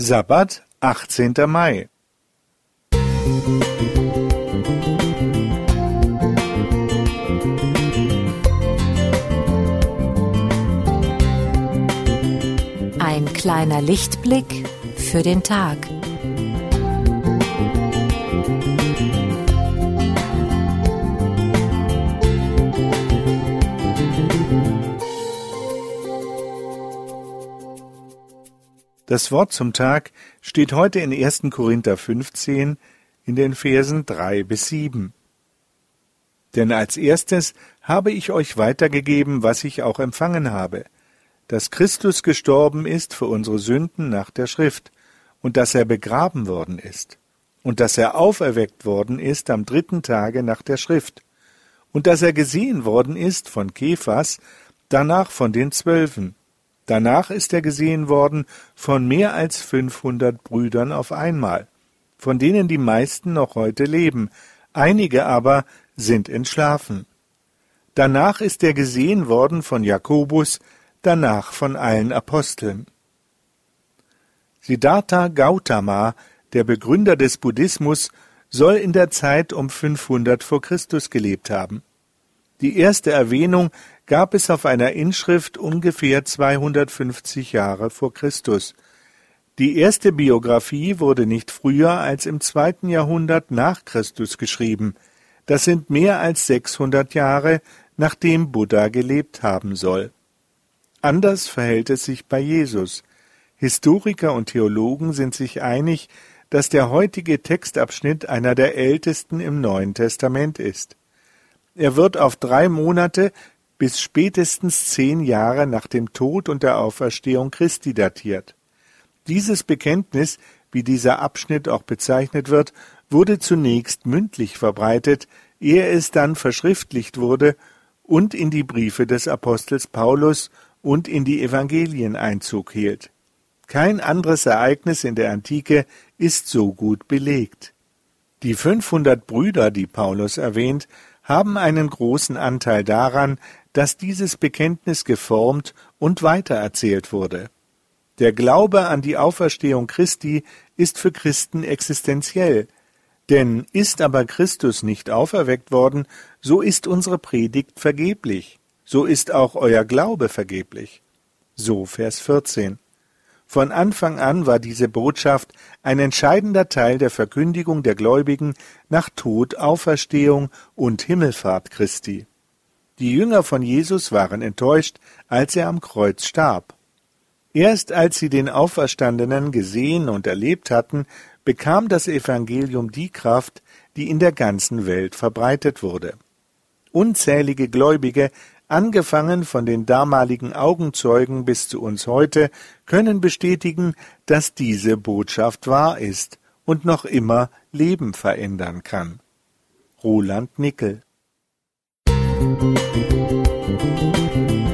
Sabbat, 18. Mai. Ein kleiner Lichtblick für den Tag. Das Wort zum Tag steht heute in 1. Korinther 15 in den Versen 3 bis 7. Denn als erstes habe ich euch weitergegeben, was ich auch empfangen habe, dass Christus gestorben ist für unsere Sünden nach der Schrift, und dass er begraben worden ist, und dass er auferweckt worden ist am 3. Tage nach der Schrift, und dass er gesehen worden ist von Kephas, danach von den 12. Danach ist er gesehen worden von mehr als 500 Brüdern auf einmal, von denen die meisten noch heute leben, einige aber sind entschlafen. Danach ist er gesehen worden von Jakobus, danach von allen Aposteln. Siddhartha Gautama, der Begründer des Buddhismus, soll in der Zeit um 500 vor Christus gelebt haben. Die erste Erwähnung gab es auf einer Inschrift ungefähr 250 Jahre vor Christus. Die erste Biographie wurde nicht früher als im 2. Jahrhundert nach Christus geschrieben. Das sind mehr als 600 Jahre, nachdem Buddha gelebt haben soll. Anders verhält es sich bei Jesus. Historiker und Theologen sind sich einig, dass der heutige Textabschnitt einer der ältesten im Neuen Testament ist. Er wird auf 3 Monate bis spätestens 10 Jahre nach dem Tod und der Auferstehung Christi datiert. Dieses Bekenntnis, wie dieser Abschnitt auch bezeichnet wird, wurde zunächst mündlich verbreitet, ehe es dann verschriftlicht wurde und in die Briefe des Apostels Paulus und in die Evangelien Einzug hielt. Kein anderes Ereignis in der Antike ist so gut belegt. Die 500 Brüder, die Paulus erwähnt, haben einen großen Anteil daran, dass dieses Bekenntnis geformt und weitererzählt wurde. Der Glaube an die Auferstehung Christi ist für Christen existenziell, denn ist aber Christus nicht auferweckt worden, so ist unsere Predigt vergeblich, so ist auch euer Glaube vergeblich. So Vers 14. Von Anfang an war diese Botschaft ein entscheidender Teil der Verkündigung der Gläubigen nach Tod, Auferstehung und Himmelfahrt Christi. Die Jünger von Jesus waren enttäuscht, als er am Kreuz starb. Erst als sie den Auferstandenen gesehen und erlebt hatten, bekam das Evangelium die Kraft, die in der ganzen Welt verbreitet wurde. Unzählige Gläubige, angefangen von den damaligen Augenzeugen bis zu uns heute, können bestätigen, dass diese Botschaft wahr ist und noch immer Leben verändern kann. Roland Nickel.